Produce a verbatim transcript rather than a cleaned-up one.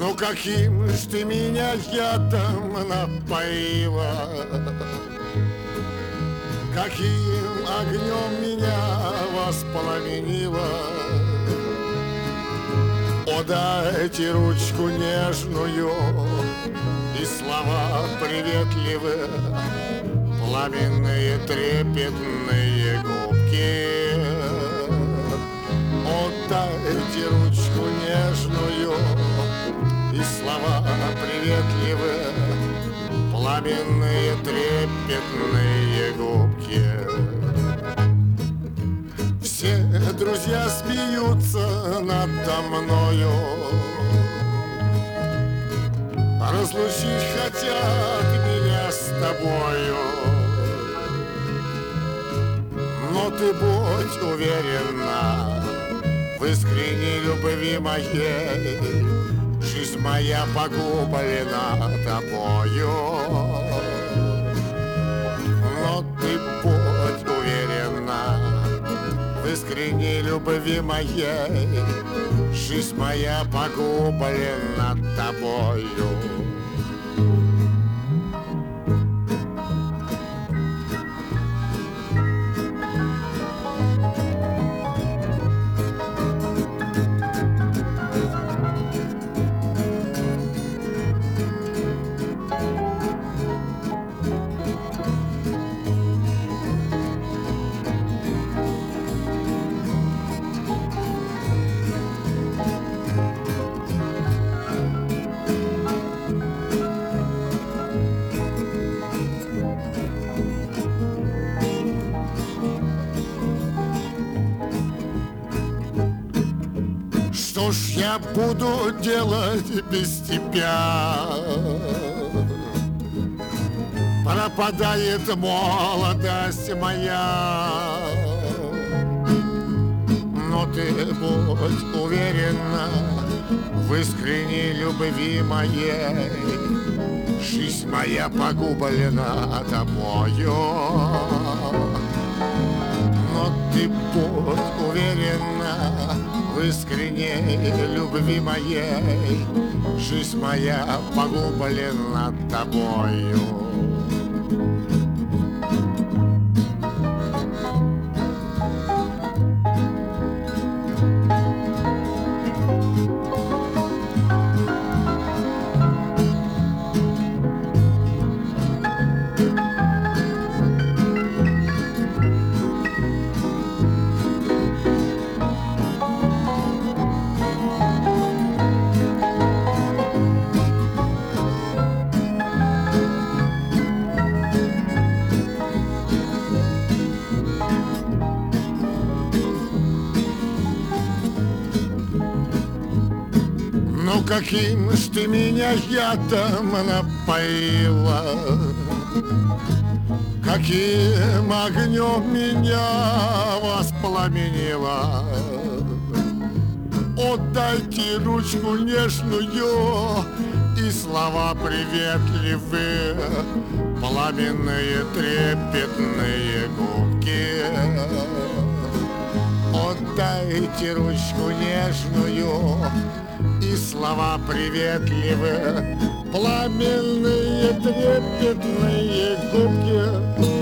Ну каким ж ты меня ядом напоила, каким огнем меня воспламенила. О, дайте ручку нежную и слова приветливые, пламенные трепетные губки. О, дайте ручку нежную и слова приветливые, пламенные трепетные губки. Все друзья смеются надо мною, разлучить хотят меня с тобою. Но ты будь уверена, в искренней любви моей жизнь моя погублена тобою. Но ты будь уверена, в искренней любви моей жизнь моя погублена тобою. Что ж я буду делать без тебя? Пропадает молодость моя. Но ты будь уверена, в искренней любви моей жизнь моя погублена тобою. Но ты будь уверена, в искренней любви моей жизнь моя погублена тобою. Ну каким ж ты меня ядом напоила, каким огнем меня воспламенила. Отдайте ручку нежную и слова приветливые, пламенные трепетные губки. Отдайте ручку нежную и слова приветливые, пламенные трепетные губки.